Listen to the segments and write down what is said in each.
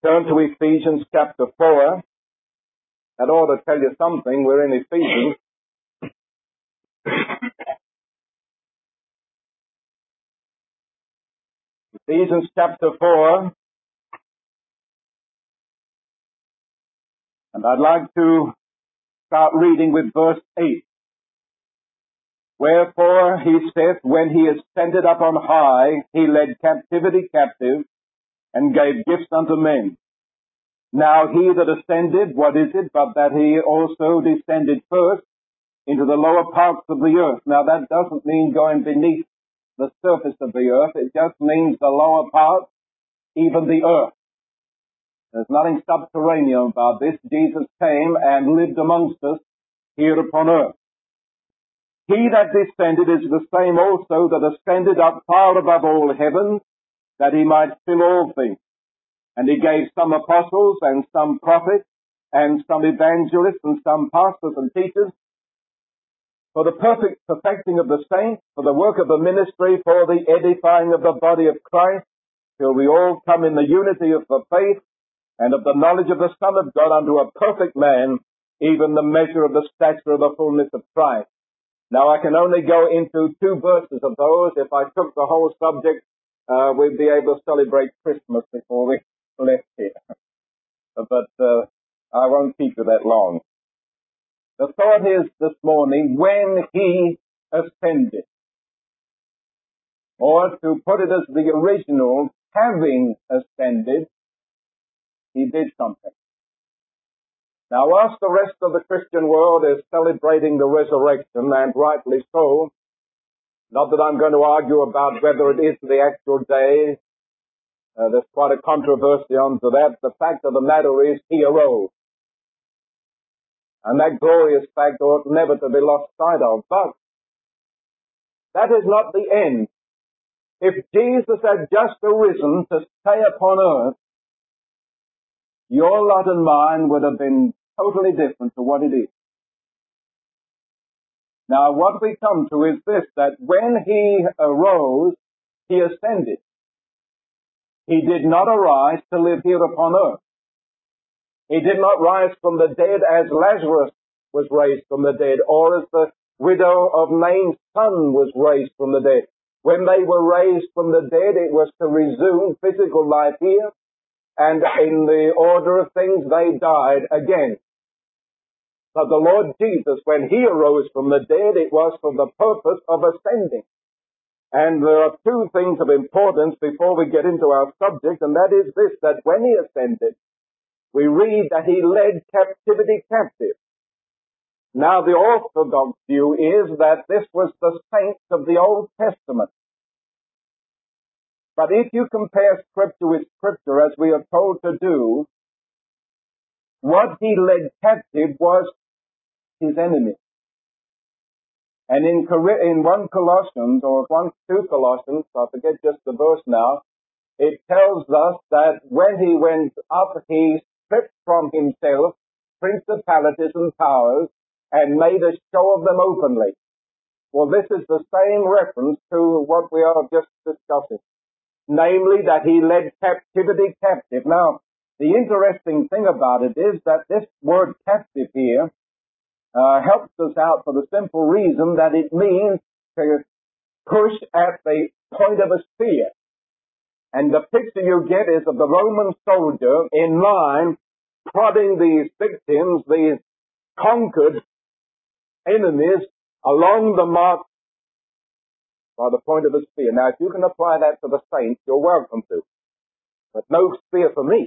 Turn to Ephesians chapter 4. That ought to tell you something. We're in Ephesians. Ephesians chapter 4. And I'd like to start reading with verse 8. Wherefore he saith, when he ascended up on high, he led captivity captive, and gave gifts unto men. Now he that ascended, what is it, but that he also descended first into the lower parts of the earth. Now that doesn't mean going beneath the surface of the earth. It just means the lower parts, even the earth. There's nothing subterranean about this. Jesus came and lived amongst us here upon earth. He that descended is the same also that ascended up far above all heavens, that he might fill all things. And he gave some apostles, and some prophets, and some evangelists, and some pastors and teachers, for the perfect perfecting of the saints, for the work of the ministry, for the edifying of the body of Christ, till we all come in the unity of the faith, and of the knowledge of the Son of God, unto a perfect man, even the measure of the stature of the fullness of Christ. Now I can only go into 2 verses of those. If I took the whole subject, we'd be able to celebrate Christmas before we left here. But I won't keep you that long. The thought is this morning, when he ascended, or to put it as the original, having ascended, he did something. Now, whilst the rest of the Christian world is celebrating the resurrection, and rightly so, not that I'm going to argue about whether it is the actual day, there's quite a controversy onto that. The fact of the matter is, he arose. And that glorious fact ought never to be lost sight of. But that is not the end. If Jesus had just arisen to stay upon earth, your lot and mine would have been totally different to what it is. Now, what we come to is this, that when he arose, he ascended. He did not arise to live here upon earth. He did not rise from the dead as Lazarus was raised from the dead, or as the widow of Nain's son was raised from the dead. When they were raised from the dead, it was to resume physical life here, and in the order of things, they died again. But the Lord Jesus, when he arose from the dead, it was for the purpose of ascending. And there are 2 things of importance before we get into our subject, and that is this, that when he ascended, we read that he led captivity captive. Now, the orthodox view is that this was the saints of the Old Testament. But if you compare Scripture with Scripture, as we are told to do, what he led captive was his enemy. And in 1 Colossians, or 2 Colossians, I forget just the verse now, it tells us that when he went up, he stripped from himself principalities and powers, and made a show of them openly. Well, this is the same reference to what we are just discussing. Namely, that he led captivity captive. Now, the interesting thing about it is that this word captive here helps us out for the simple reason that it means to push at the point of a spear. And the picture you get is of the Roman soldier in line prodding these victims, these conquered enemies, along the march by the point of a spear. Now, if you can apply that to the saints, you're welcome to. But no spear for me.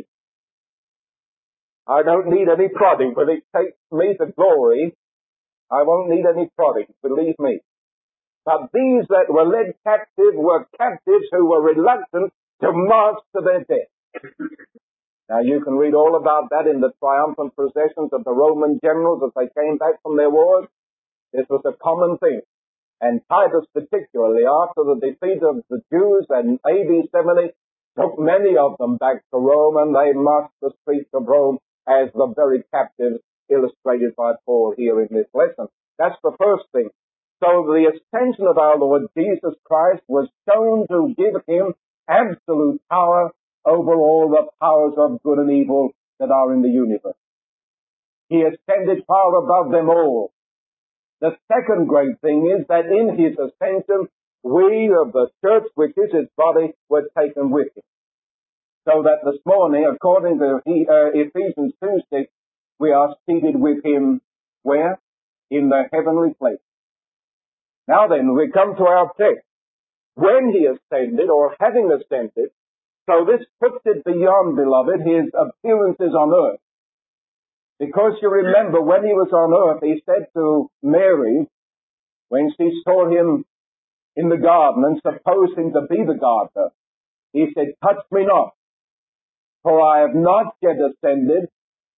I don't need any prodding. When it takes me to glory, I won't need any prodding, believe me. But these that were led captive were captives who were reluctant to march to their death. Now, you can read all about that in the triumphant processions of the Roman generals as they came back from their wars. This was a common thing. And Titus particularly, after the defeat of the Jews in AD 70, took many of them back to Rome, and they marched the streets of Rome as the very captives illustrated by Paul here in this lesson. That's the first thing. So the ascension of our Lord Jesus Christ was shown to give him absolute power over all the powers of good and evil that are in the universe. He ascended far above them all. The second great thing is that in his ascension, we of the church, which is his body, were taken with him. So that this morning, according to Ephesians 2:6, we are seated with him where? In the heavenly place. Now then, we come to our text. When he ascended, or having ascended, so this puts it beyond, beloved, his appearances on earth. Because you remember, when he was on earth, he said to Mary, when she saw him in the garden and supposed him to be the gardener, he said, touch me not, for I have not yet ascended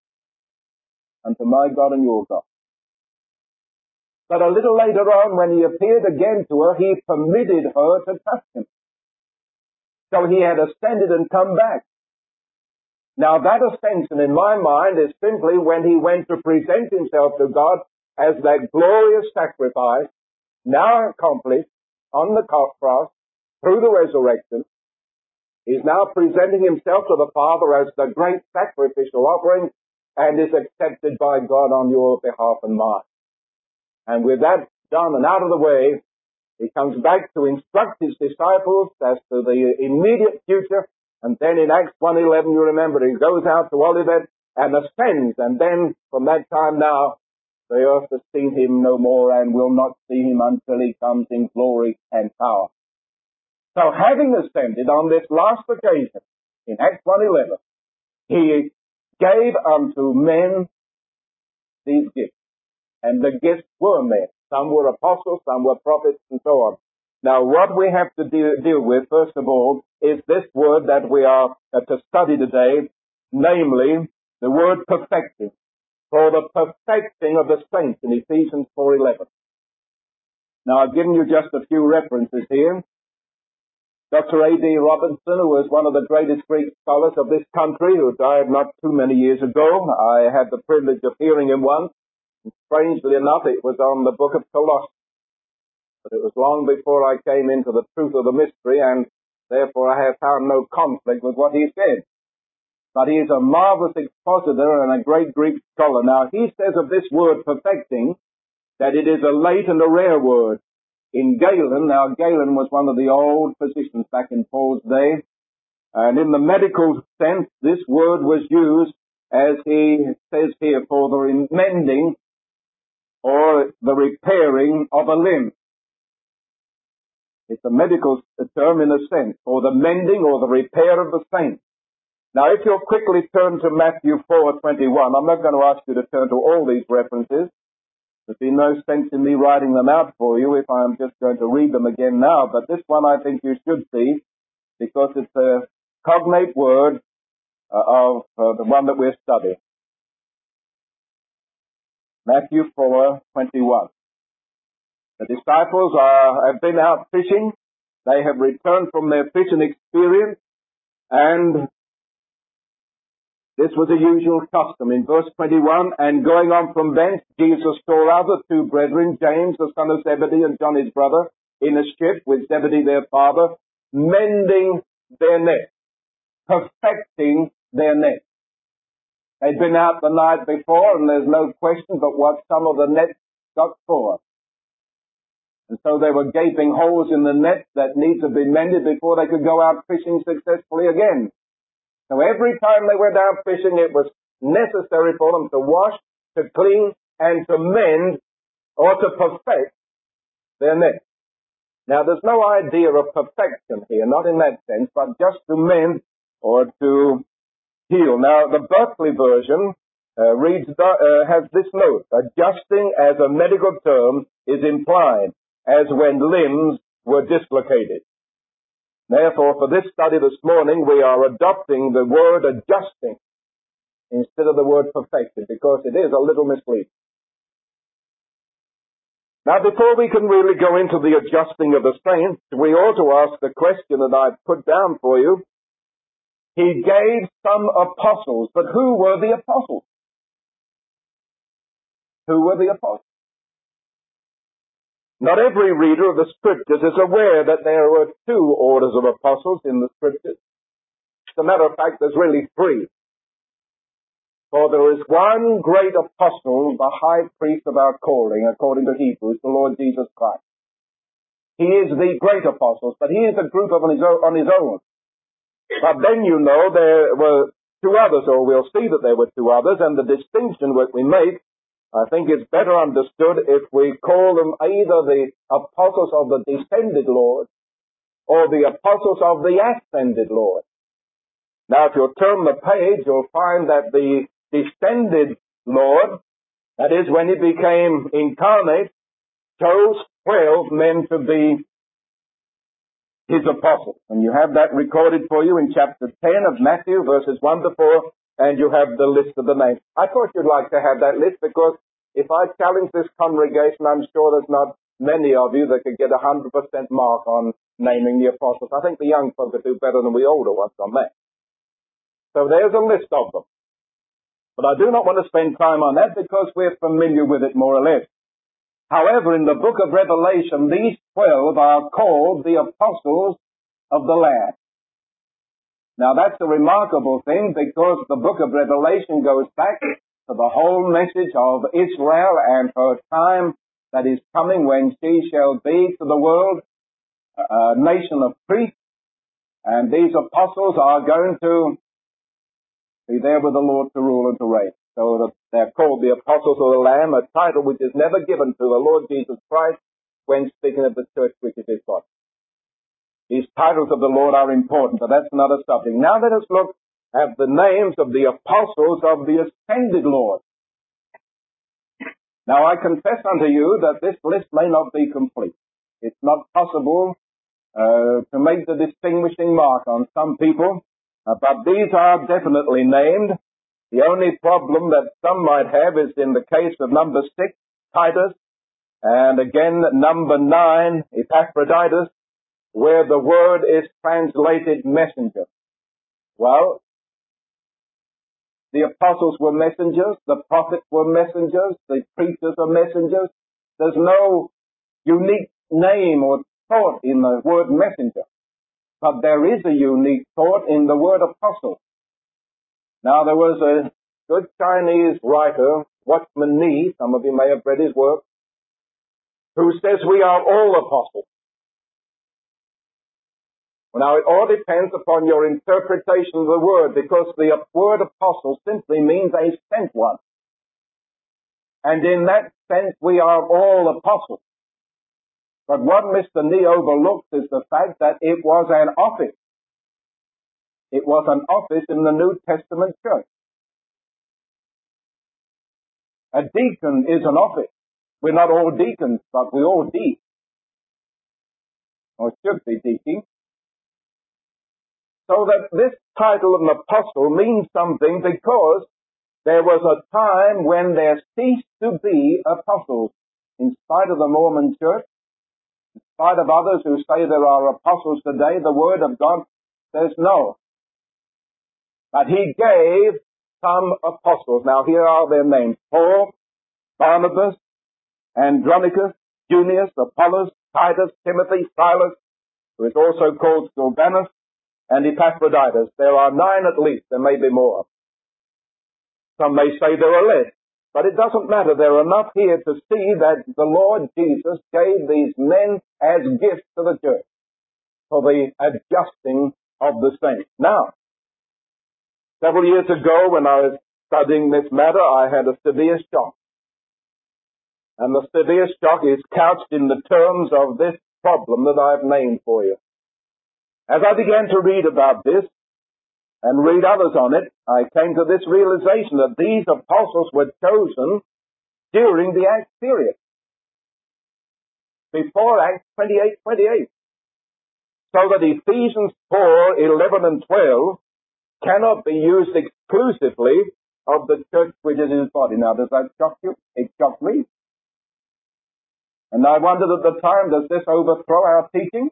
unto my God and your God. But a little later on, when he appeared again to her, he permitted her to touch him. So he had ascended and come back. Now that ascension, in my mind, is simply when he went to present himself to God as that glorious sacrifice, now accomplished on the cross, through the resurrection. He's now presenting himself to the Father as the great sacrificial offering, and is accepted by God on your behalf and mine. And with that done and out of the way, he comes back to instruct his disciples as to the immediate future. And then in Acts 1:11, you remember, he goes out to Olivet and ascends. And then from that time now, the earth has seen him no more and will not see him until he comes in glory and power. So having ascended on this last occasion, in Acts 1:11, he gave unto men these gifts. And the gifts were men. Some were apostles, some were prophets, and so on. Now, what we have to deal with, first of all, is this word that we are to study today, namely, the word perfecting, for the perfecting of the saints in Ephesians 4:11. Now, I've given you just a few references here. Dr. A.D. Robinson, who was one of the greatest Greek scholars of this country, who died not too many years ago, I had the privilege of hearing him once. Strangely enough, it was on the book of Colossians. But it was long before I came into the truth of the mystery, and therefore I have found no conflict with what he said. But he is a marvelous expositor and a great Greek scholar. Now, he says of this word perfecting that it is a late and a rare word. In Galen, now Galen was one of the old physicians back in Paul's day, and in the medical sense, this word was used, as he says here, for the mending or the repairing of a limb. It's a medical term in a sense, for the mending or the repair of the saints. Now, if you'll quickly turn to Matthew 4:21, I'm not going to ask you to turn to all these references. There'd be no sense in me writing them out for you if I'm just going to read them again now, but this one I think you should see, because it's a cognate word of the one that we're studying. Matthew 4:21. The disciples have been out fishing. They have returned from their fishing experience, and this was a usual custom. In verse 21, and going on from thence, Jesus saw other two brethren, James the son of Zebedee and John his brother, in a ship with Zebedee their father, mending their net, perfecting their net. They'd been out the night before, and there's no question but what some of the nets got for. And so there were gaping holes in the net that need to be mended before they could go out fishing successfully again. So every time they went out fishing, it was necessary for them to wash, to clean, and to mend, or to perfect their net. Now, there's no idea of perfection here, not in that sense, but just to mend or to heal. Now, the Berkeley version has this note: adjusting as a medical term is implied, as when limbs were dislocated. Therefore, for this study this morning, we are adopting the word adjusting instead of the word perfected, because it is a little misleading. Now, before we can really go into the adjusting of the saints, we ought to ask the question that I've put down for you. He gave some apostles, but who were the apostles? Who were the apostles? Not every reader of the Scriptures is aware that there were two orders of apostles in the Scriptures. a matter of fact, there's really three. For there is one great apostle, the high priest of our calling, according to Hebrews, the Lord Jesus Christ. He is the great apostle, but he is a group on his own. But then there were two others, or we'll see that there were two others, and the distinction that we make, I think it's better understood if we call them either the apostles of the descended Lord or the apostles of the ascended Lord. Now, if you'll turn the page, you'll find that the descended Lord, that is, when he became incarnate, chose 12 men to be his apostles. And you have that recorded for you in chapter 10 of Matthew, verses 1 to 4, and you have the list of the names. I thought you'd like to have that list because if I challenge this congregation, I'm sure there's not many of you that could get 100% mark on naming the apostles. I think the young folk could do better than we older ones on that. So there's a list of them. But I do not want to spend time on that because we're familiar with it more or less. However, in the book of Revelation, these 12 are called the apostles of the Lamb. Now that's a remarkable thing because the book of Revelation goes back to the whole message of Israel and her time that is coming when she shall be to the world a nation of priests. And these apostles are going to be there with the Lord to rule and to reign. So they're called the apostles of the Lamb, a title which is never given to the Lord Jesus Christ when speaking of the church which is his body. These titles of the Lord are important, but that's another subject. Now let us look at the names of the apostles of the ascended Lord. Now I confess unto you that this list may not be complete. It's not possible to make the distinguishing mark on some people. But these are definitely named. The only problem that some might have is in the case of number 6, Titus, and again number 9, Epaphroditus, where the word is translated messenger. Well, the apostles were messengers, the prophets were messengers, the preachers are messengers. There's no unique name or thought in the word messenger. But there is a unique thought in the word apostle. Now, there was a good Chinese writer, Watchman Nee, some of you may have read his work, who says we are all apostles. Now, it all depends upon your interpretation of the word, because the word apostle simply means a sent one. And in that sense, we are all apostles. But what Mr. Nee overlooks is the fact that it was an office. It was an office in the New Testament church. A deacon is an office. We're not all deacons, but we all deacon. Or should be deacon. So that this title of an apostle means something because there was a time when there ceased to be apostles. In spite of the Mormon church, in spite of others who say there are apostles today, the Word of God says no. But he gave some apostles. Now here are their names: Paul, Barnabas, Andronicus, Junius, Apollos, Titus, Timothy, Silas, who is also called Silvanus, and Epaphroditus. There are 9 at least. There may be more. Some may say there are less. But it doesn't matter. There are enough here to see that the Lord Jesus gave these men as gifts to the church for the adjusting of the saints. Now, several years ago when I was studying this matter, I had a severe shock. And the severe shock is couched in the terms of this problem that I've named for you. As I began to read about this, and read others on it, I came to this realization that these apostles were chosen during the Acts period, before Acts 28:28. So that Ephesians 4:11 and 12 cannot be used exclusively of the church which is his body. Now, does that shock you? It shocked me. And I wondered at the time, does this overthrow our teaching?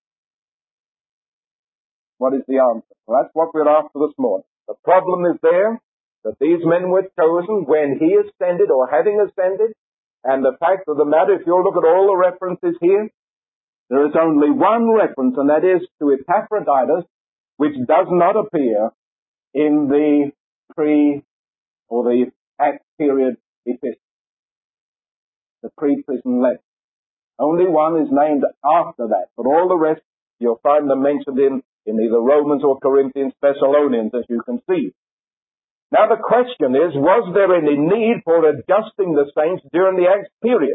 What is the answer? Well, that's what we're after this morning. The problem is there, that these men were chosen when he ascended or having ascended, and the fact of the matter, if you'll look at all the references here, there is only one reference, and that is to Epaphroditus, which does not appear in the or the Acts period epistle, the pre-prison letter. Only one is named after that, but all the rest you'll find them mentioned in either Romans or Corinthians, Thessalonians, as you can see. Now the question is, was there any need for adjusting the saints during the Acts period?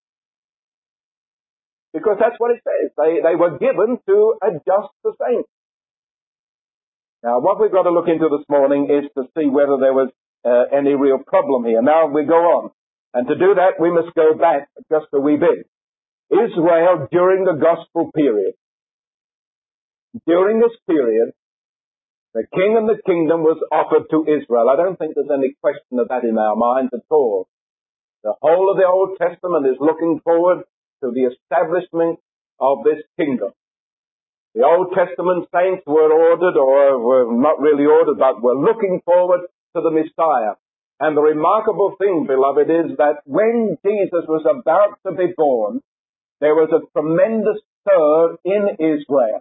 Because that's what it says. They were given to adjust the saints. Now what we've got to look into this morning is to see whether there was any real problem here. Now we go on. And to do that we must go back just a wee bit. Israel during the gospel period. During this period, the king and the kingdom was offered to Israel. I don't think there's any question of that in our minds at all. The whole of the Old Testament is looking forward to the establishment of this kingdom. The Old Testament saints were ordered, or were not really ordered, but were looking forward to the Messiah. And the remarkable thing, beloved, is that when Jesus was about to be born, there was a tremendous stir in Israel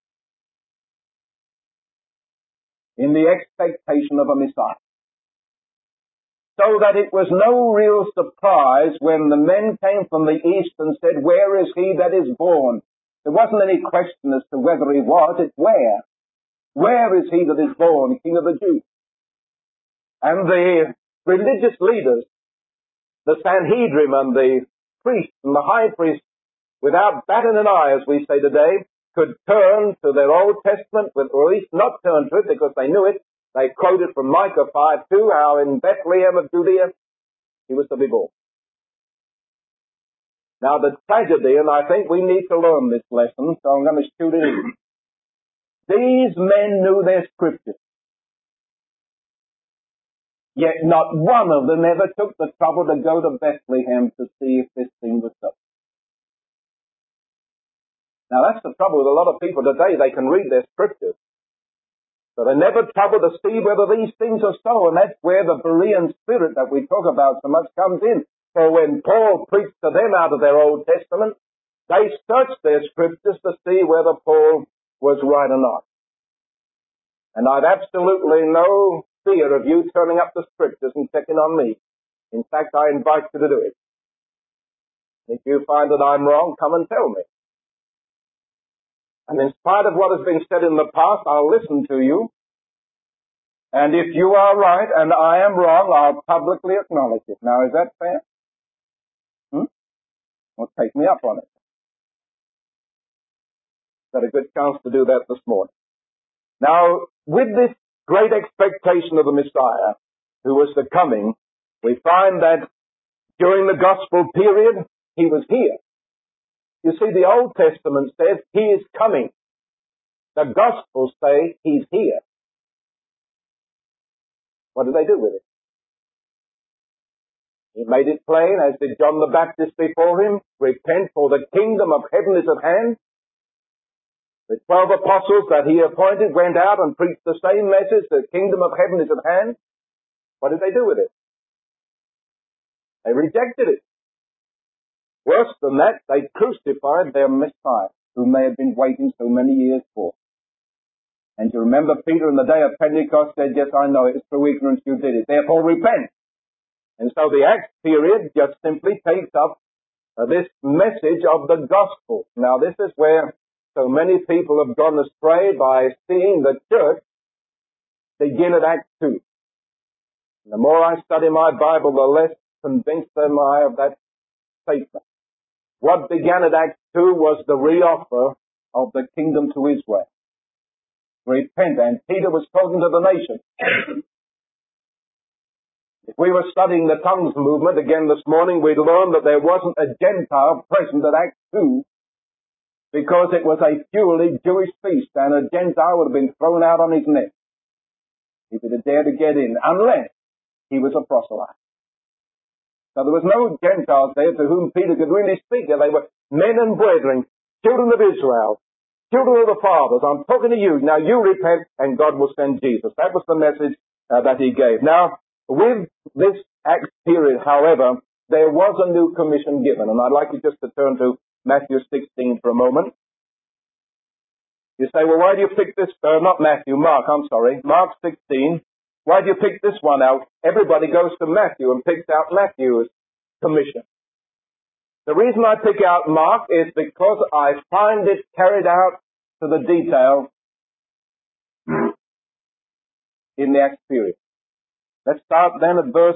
in the expectation of a Messiah. So that it was no real surprise when the men came from the east and said, "Where is he that is born?" There wasn't any question as to whether he was, it's where. Where is he that is born, King of the Jews? And the religious leaders, the Sanhedrin and the priests and the high priest, without batting an eye, as we say today, could turn to their Old Testament, or at least not turn to it because they knew it. They quoted from Micah 5:2, how in Bethlehem of Judea he was to be born. Now the tragedy, and I think we need to learn this lesson, so I'm going to shoot it in. These men knew their scriptures. Yet not one of them ever took the trouble to go to Bethlehem to see if this thing was so. Now that's the trouble with a lot of people today. They can read their scriptures, but they never trouble to see whether these things are so, and that's where the Berean spirit that we talk about so much comes in. For when Paul preached to them out of their Old Testament, they searched their scriptures to see whether Paul was right or not. And I've absolutely no fear of you turning up the scriptures and checking on me. In fact, I invite you to do it. If you find that I'm wrong, come and tell me. And in spite of what has been said in the past, I'll listen to you. And if you are right and I am wrong, I'll publicly acknowledge it. Now, is that fair? Well, take me up on it. Got a good chance to do that this morning. Now, with this great expectation of the Messiah, who was the coming, we find that during the gospel period, he was here. You see, the Old Testament says he is coming. The Gospels say he's here. What did they do with it? He made it plain, as did John the Baptist before him, repent, for the kingdom of heaven is at hand. The 12 apostles that he appointed went out and preached the same message, the kingdom of heaven is at hand. What did they do with it? They rejected it. Worse than that, they crucified their Messiah, whom they had been waiting so many years for. And you remember Peter in the day of Pentecost said, "Yes, I know it is through ignorance you did it. Therefore repent." And so the Acts period just simply takes up this message of the gospel. Now this is where so many people have gone astray by seeing the church begin at Acts 2. And the more I study my Bible, the less convinced am I of that statement. What began at Acts 2 was the reoffer of the kingdom to Israel. Repent. And Peter was talking to the nation. If we were studying the tongues movement again this morning, we'd learn that there wasn't a Gentile present at Acts 2 because it was a purely Jewish feast, and a Gentile would have been thrown out on his neck if he had dared to get in, unless he was a proselyte. So there was no Gentiles there to whom Peter could really speak. They were men and brethren, children of Israel, children of the fathers. I'm talking to you. Now you repent and God will send Jesus. That was the message that he gave. Now, with this Acts period, however, there was a new commission given. And I'd like you just to turn to Matthew 16 for a moment. You say, well, why do you pick this, Mark 16. Why do you pick this one out? Everybody goes to Matthew and picks out Matthew's commission. The reason I pick out Mark is because I find it carried out to the detail in the Acts period. Let's start then at verse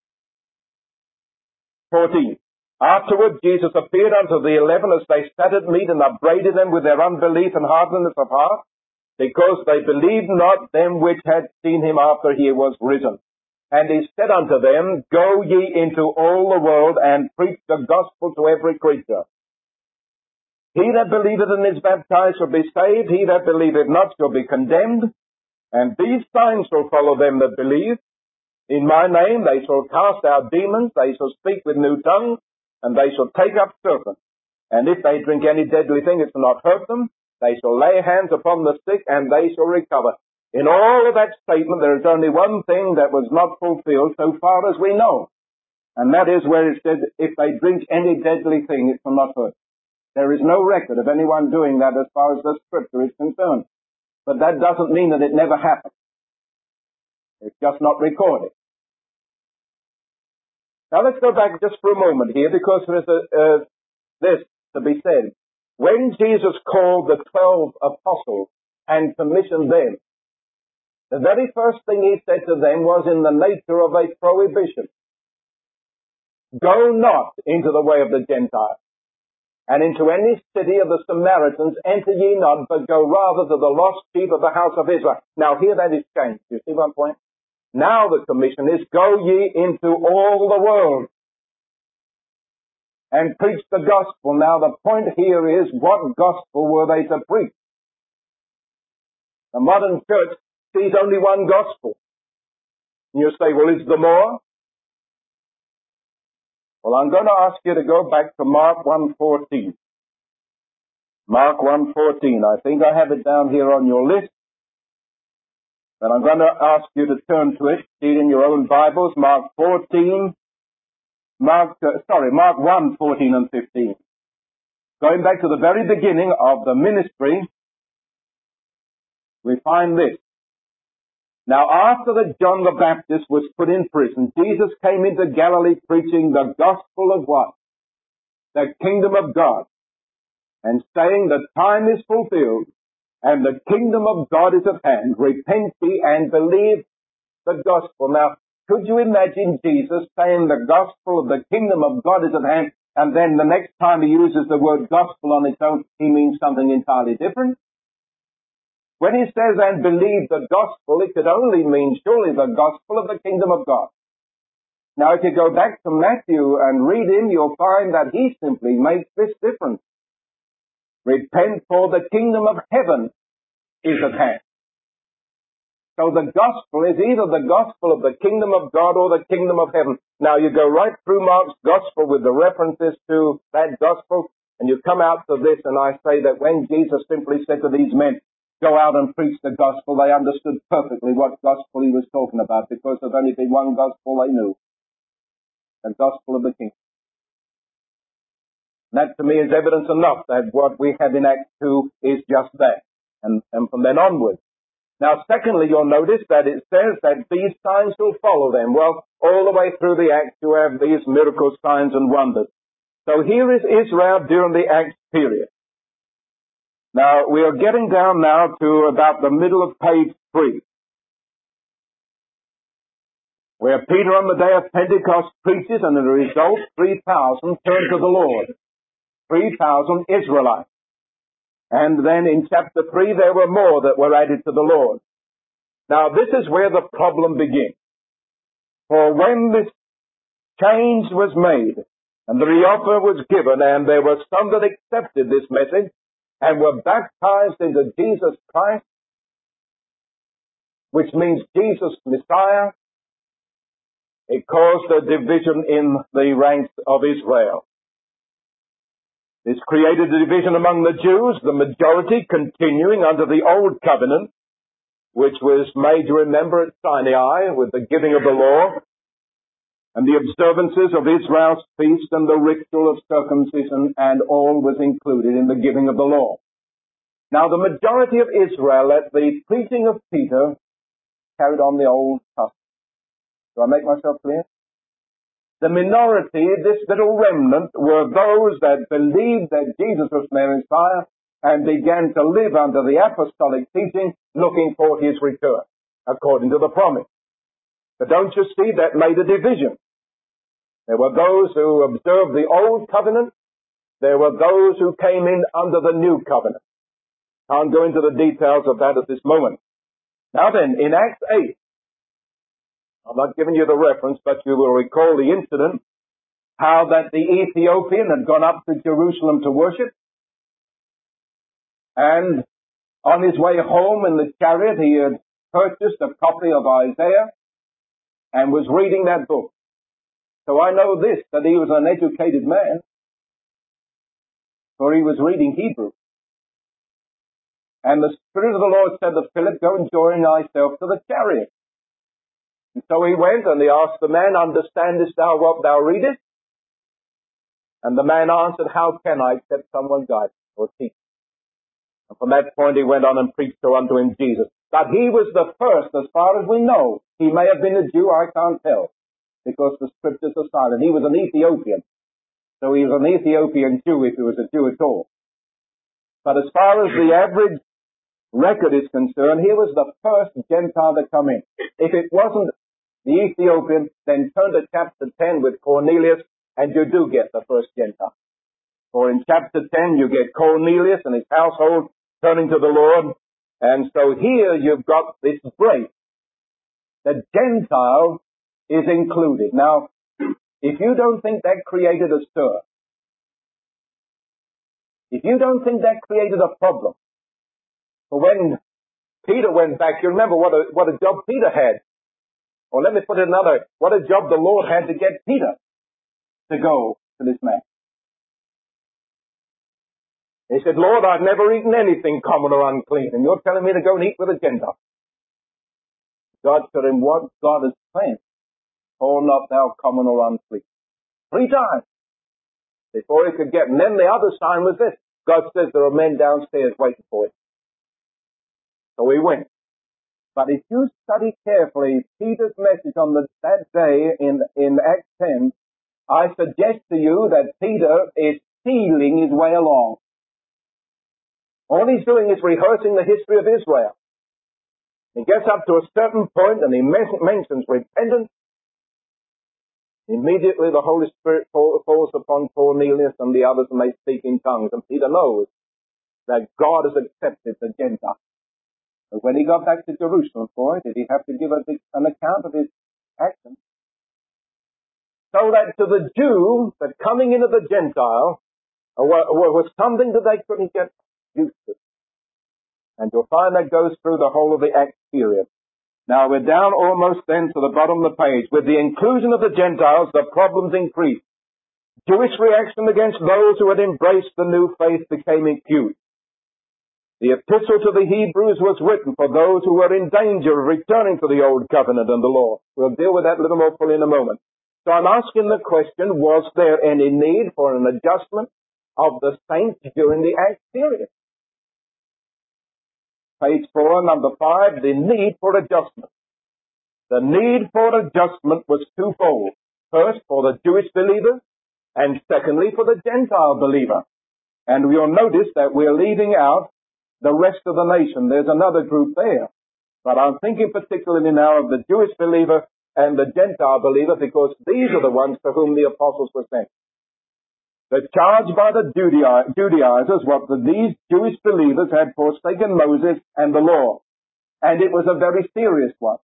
14. Afterward, Jesus appeared unto the 11 as they sat at meat, and upbraided them with their unbelief and hardness of heart, because they believed not them which had seen him after he was risen. And he said unto them, Go ye into all the world, and preach the gospel to every creature. He that believeth and is baptized shall be saved, he that believeth not shall be condemned. And these signs shall follow them that believe. In my name they shall cast out demons, they shall speak with new tongues, and they shall take up serpents. And if they drink any deadly thing, it shall not hurt them. They shall lay hands upon the sick, and they shall recover. In all of that statement, there is only one thing that was not fulfilled so far as we know. And that is where it said, if they drink any deadly thing, it shall not hurt. There is no record of anyone doing that as far as the scripture is concerned. But that doesn't mean that it never happened. It's just not recorded. Now let's go back just for a moment here, because there's this to be said. When Jesus called the 12 apostles and commissioned them, the very first thing he said to them was in the nature of a prohibition. Go not into the way of the Gentiles, and into any city of the Samaritans enter ye not, but go rather to the lost sheep of the house of Israel. Now here that is changed. You see one point? Now the commission is, go ye into all the world and preach the gospel. Now the point here is, what gospel were they to preach? The modern church sees only one gospel. And you say, well, is there more? Well, I'm going to ask you to go back to Mark 1:14. Mark 1:14. I think I have it down here on your list. But I'm going to ask you to turn to it. See it in your own Bibles. Mark 1:14 and 15. Going back to the very beginning of the ministry, we find this. Now, after that John the Baptist was put in prison, Jesus came into Galilee preaching the gospel of what? The kingdom of God. And saying, the time is fulfilled, and the kingdom of God is at hand. Repent ye and believe the gospel. Now, could you imagine Jesus saying the gospel of the kingdom of God is at hand, and then the next time he uses the word gospel on its own, he means something entirely different? When he says, and believe the gospel, it could only mean surely the gospel of the kingdom of God. Now, if you go back to Matthew and read him, you'll find that he simply makes this difference. Repent, for the kingdom of heaven is at hand. So the gospel is either the gospel of the kingdom of God or the kingdom of heaven. Now, you go right through Mark's gospel with the references to that gospel, and you come out to this, and I say that when Jesus simply said to these men, go out and preach the gospel, they understood perfectly what gospel he was talking about, because there's only been one gospel they knew. The gospel of the kingdom. That to me is evidence enough that what we have in Acts 2 is just that. And from then onwards. Now secondly, you'll notice that it says that these signs will follow them. Well, all the way through the Acts you have these miracles, signs and wonders. So here is Israel during the Acts period. Now, we are getting down now to about the middle of page 3, where Peter on the day of Pentecost preaches, and as a result, 3,000 turn to the Lord. 3,000 Israelites. And then in chapter 3, there were more that were added to the Lord. Now, this is where the problem begins. For when this change was made, and the reoffer was given, and there were some that accepted this message, and were baptized into Jesus Christ, which means Jesus Messiah, it caused a division in the ranks of Israel. This created a division among the Jews, the majority continuing under the old covenant, which was made, you remember, at Sinai with the giving of the law, and the observances of Israel's feast and the ritual of circumcision, and all was included in the giving of the law. Now, the majority of Israel at the preaching of Peter carried on the Old Testament. Do I make myself clear? The minority, this little remnant, were those that believed that Jesus was Messiah and began to live under the apostolic teaching, looking for his return, according to the promise. But don't you see, that made a division. There were those who observed the Old Covenant. There were those who came in under the New Covenant. Can't go into the details of that at this moment. Now then, in Acts 8, I'm not giving you the reference, but you will recall the incident, how that the Ethiopian had gone up to Jerusalem to worship, and on his way home in the chariot he had purchased a copy of Isaiah and was reading that book. So I know this, that he was an educated man, for he was reading Hebrew. And the Spirit of the Lord said to Philip, go and join thyself to the chariot. And so he went and he asked the man, understandest thou what thou readest? And the man answered, how can I except someone guide or teach? And from that point he went on and preached unto him Jesus. But he was the first, as far as we know. He may have been a Jew, I can't tell, because the scriptures are silent. He was an Ethiopian. So he was an Ethiopian Jew, if he was a Jew at all. But as far as the average record is concerned, he was the first Gentile to come in. If it wasn't the Ethiopian, then turn to chapter 10 with Cornelius, and you do get the first Gentile. For in chapter 10 you get Cornelius and his household turning to the Lord. And so here you've got this break. The Gentile is included. Now, if you don't think that created a stir, if you don't think that created a problem, for when Peter went back, you remember what a job Peter had. Or let me put it another, what a job the Lord had to get Peter to go to this man. He said, Lord, I've never eaten anything common or unclean, and you're telling me to go and eat with a Gentile. God said to him, what God has planned, call not thou common or unclean. 3 times before he could get. And then the other sign was this. God says there are men downstairs waiting for him. So he went. But if you study carefully Peter's message on that day in Acts 10, I suggest to you that Peter is feeling his way along. All he's doing is rehearsing the history of Israel. He gets up to a certain point and he mentions repentance. Immediately the Holy Spirit falls upon Cornelius and the others, and they speak in tongues. And Peter knows that God has accepted the Gentile. But when he got back to Jerusalem, boy, did he have to give an account of his actions. So that to the Jew, that coming into the Gentile was something that they couldn't get used to. And you'll find that goes through the whole of the Acts period. Now we're down almost then to the bottom of the page. With the inclusion of the Gentiles, the problems increased. Jewish reaction against those who had embraced the new faith became acute. The epistle to the Hebrews was written for those who were in danger of returning to the old covenant and the law. We'll deal with that a little more fully in a moment. So I'm asking the question, was there any need for an adjustment of the saints during the Acts period? Page 4, number 5, the need for adjustment. The need for adjustment was twofold. First, for the Jewish believer, and secondly, for the Gentile believer. And we'll notice that we're leaving out the rest of the nation. There's another group there. But I'm thinking particularly now of the Jewish believer and the Gentile believer, because these are the ones to whom the apostles were sent. The charge by the Judaizers was that these Jewish believers had forsaken Moses and the law. And it was a very serious one.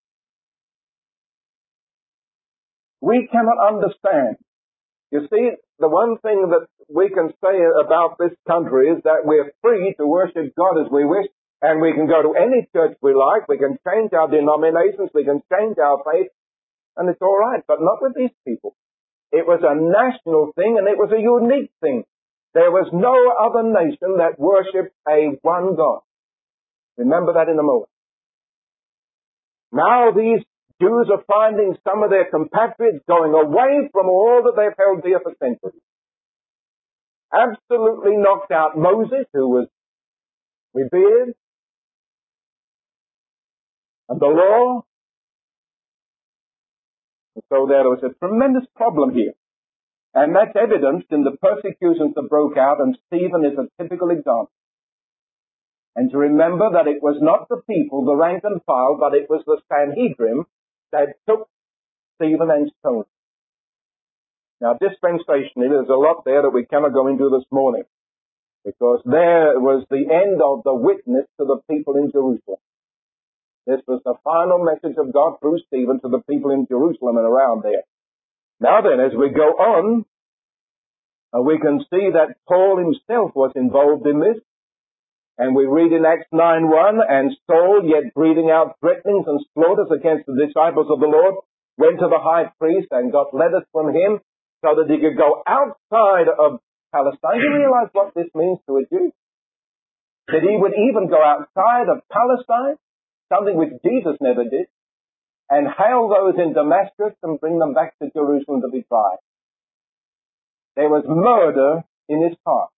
We cannot understand. You see, the one thing that we can say about this country is that we're free to worship God as we wish, and we can go to any church we like, we can change our denominations, we can change our faith, and it's all right, but not with these people. It was a national thing, and it was a unique thing. There was no other nation that worshipped a one God. Remember that in a moment. Now these Jews are finding some of their compatriots going away from all that they've held dear for centuries. Absolutely knocked out Moses, who was revered, and the law. And so there was a tremendous problem here. And that's evidenced in the persecutions that broke out, and Stephen is a typical example. And to remember that it was not the people, the rank and file, but it was the Sanhedrin that took Stephen and stoned. Now, dispensationally, there's a lot there that we cannot go into this morning, because there was the end of the witness to the people in Jerusalem. This was the final message of God through Stephen to the people in Jerusalem and around there. Now then, as we go on, we can see that Paul himself was involved in this. And we read in Acts 9:1, and Saul, yet breathing out threatenings and slaughters against the disciples of the Lord, went to the high priest and got letters from him so that he could go outside of Palestine. Do you realize what this means to a Jew? That he would even go outside of Palestine, something which Jesus never did, and hail those in Damascus and bring them back to Jerusalem to be tried. There was murder in his heart.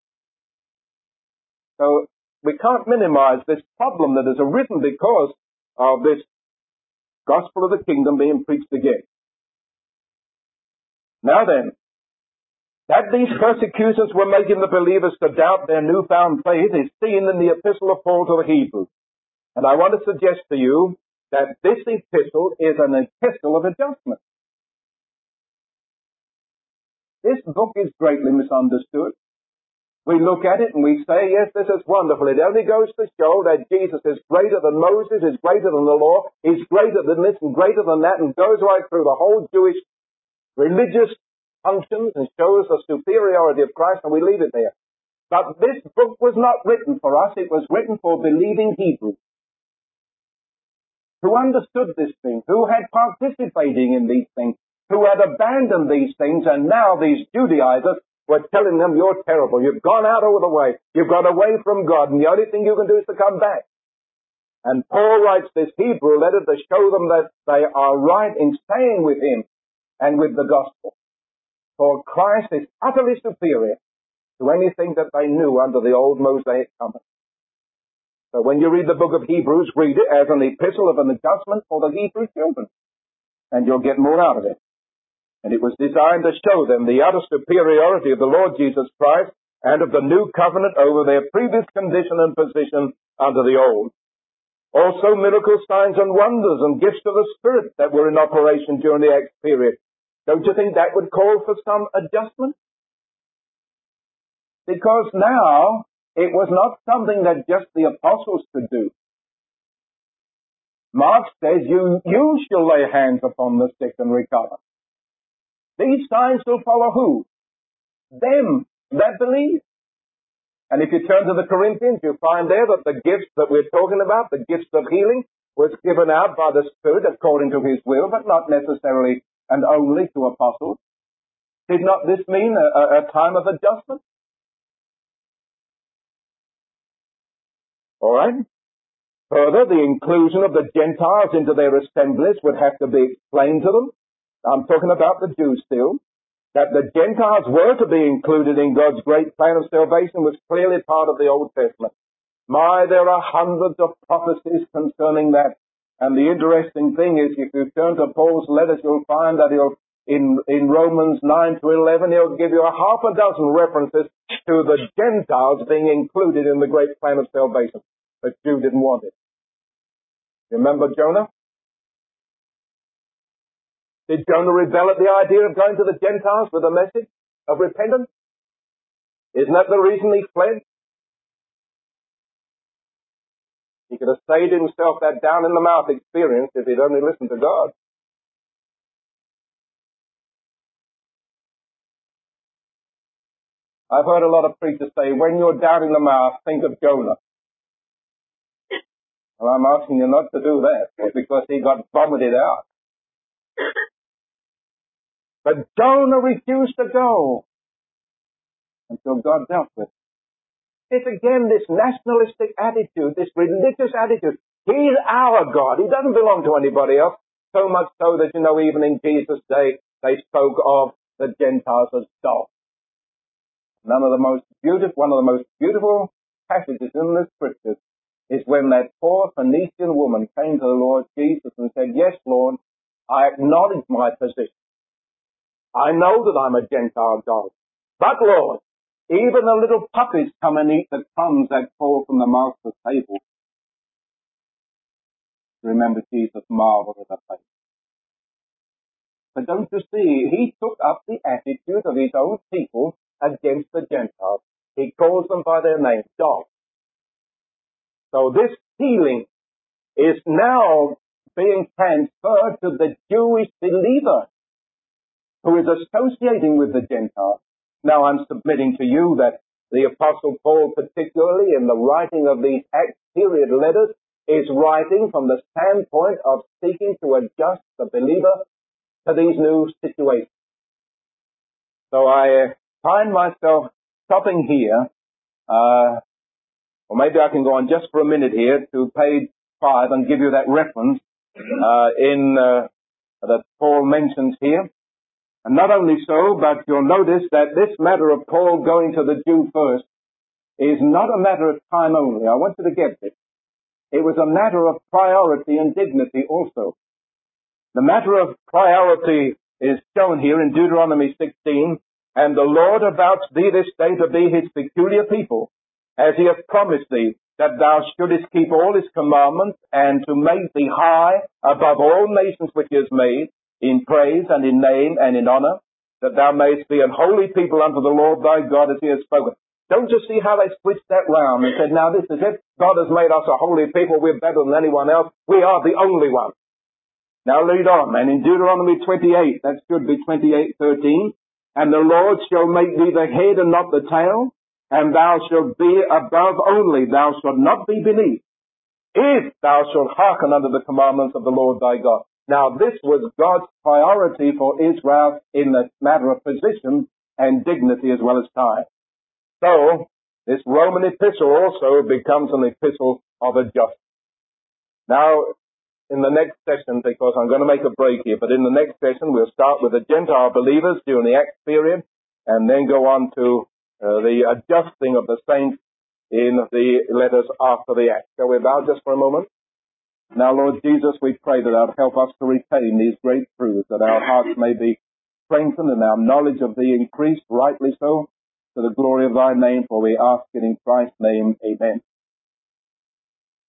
So we can't minimize this problem that has arisen because of this gospel of the kingdom being preached again. Now then, that these persecutions were making the believers to doubt their newfound faith is seen in the epistle of Paul to the Hebrews. And I want to suggest to you that this epistle is an epistle of adjustment. This book is greatly misunderstood. We look at it and we say, yes, this is wonderful. It only goes to show that Jesus is greater than Moses, is greater than the law, is greater than this and greater than that, and goes right through the whole Jewish religious functions and shows the superiority of Christ, and we leave it there. But this book was not written for us. It was written for believing Hebrews who understood this thing, who had participating in these things, who had abandoned these things, and now these Judaizers were telling them, you're terrible. You've gone out over the way. You've gone away from God, and the only thing you can do is to come back. And Paul writes this Hebrew letter to show them that they are right in staying with him and with the gospel. For Christ is utterly superior to anything that they knew under the old Mosaic covenant. So when you read the book of Hebrews, read it as an epistle of an adjustment for the Hebrew children, and you'll get more out of it. And it was designed to show them the utter superiority of the Lord Jesus Christ and of the new covenant over their previous condition and position under the old. Also miracles, signs and wonders and gifts of the Spirit that were in operation during the Acts period. Don't you think that would call for some adjustment? Because now it was not something that just the apostles could do. Mark says, you shall lay hands upon the sick and recover. These signs will follow who? Them that believe. And if you turn to the Corinthians, you find there that the gifts that we're talking about, the gifts of healing, was given out by the Spirit according to his will, but not necessarily and only to apostles. Did not this mean a time of adjustment? All right. Further, the inclusion of the Gentiles into their assemblies would have to be explained to them. I'm talking about the Jews still. That the Gentiles were to be included in God's great plan of salvation was clearly part of the Old Testament. There are hundreds of prophecies concerning that. And the interesting thing is, if you turn to Paul's letters, you'll find that in Romans 9 to 11, he'll give you a half a dozen references to the Gentiles being included in the great plan of salvation. But Jew didn't want it. Remember Jonah? Did Jonah rebel at the idea of going to the Gentiles with a message of repentance? Isn't that the reason he fled? He could have saved himself that down-in-the-mouth experience if he'd only listened to God. I've heard a lot of preachers say, when you're down in the mouth, think of Jonah. Well, I'm asking you not to do that, because he got vomited out. But Jonah refused to go until God dealt with him. It's again this nationalistic attitude, this religious attitude. He's our God. He doesn't belong to anybody else. So much so that, even in Jesus' day, they spoke of the Gentiles as dogs. One of the most beautiful passages in the Scriptures is when that poor Phoenician woman came to the Lord Jesus and said, yes, Lord, I acknowledge my position. I know that I'm a Gentile God. But, Lord, even the little puppies come and eat the crumbs that fall from the master's table. Remember, Jesus marveled at her faith. But don't you see, he took up the attitude of his own people against the Gentiles. He calls them by their name, dogs. So this healing is now being transferred to the Jewish believer who is associating with the Gentiles. Now I'm submitting to you that the Apostle Paul, particularly in the writing of these Acts period letters, is writing from the standpoint of seeking to adjust the believer to these new situations. So I find myself stopping here, or maybe I can go on just for a minute here to page 5 and give you that reference that Paul mentions here. And not only so, but you'll notice that this matter of Paul going to the Jew first is not a matter of time only. I want you to get this. It was a matter of priority and dignity also. The matter of priority is shown here in Deuteronomy 16, and the Lord avouch thee this day to be his peculiar people, as he hath promised thee, that thou shouldest keep all his commandments, and to make thee high above all nations which he has made, in praise and in name and in honor, that thou mayest be an holy people unto the Lord thy God, as he has spoken. Don't you see how they switched that round and said, now this is it. God has made us a holy people. We're better than anyone else. We are the only one. Now read on. And in Deuteronomy 28, that should be 28:13, and the Lord shall make thee the head and not the tail, and thou shalt be above only, thou shalt not be beneath, if thou shalt hearken unto the commandments of the Lord thy God. Now this was God's priority for Israel in the matter of position and dignity as well as time. So, this Roman epistle also becomes an epistle of adjustment. Now, in the next session, because I'm going to make a break here, but in the next session we'll start with the Gentile believers during the Acts period, and then go on to the adjusting of the saints in the letters after the Acts. Shall we bow just for a moment? Now, Lord Jesus, we pray that thou help us to retain these great truths, that our hearts may be strengthened and our knowledge of thee increased, rightly so, to the glory of thy name, for we ask it in Christ's name. Amen.